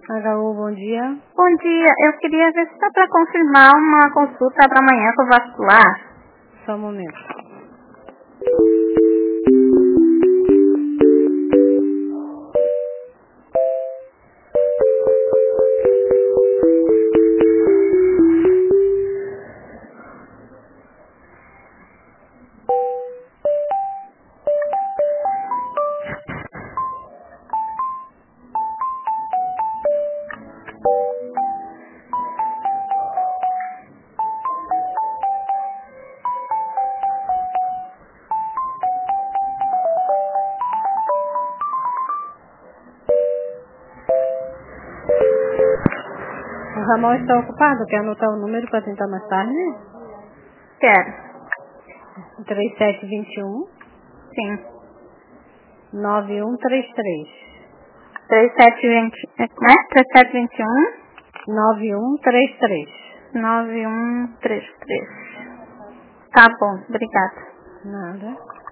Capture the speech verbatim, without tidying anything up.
H U, bom dia. Bom dia, eu queria ver se dá para confirmar uma consulta para amanhã com o vascular. Só um momento. O Ramon está ocupado? Quer anotar o número para tentar mais tarde? Quero. três sete dois um, Sim. nove um três três. três sete dois um, né? três sete dois um, nove um três três. nove um três três. Tá bom, obrigada. Nada.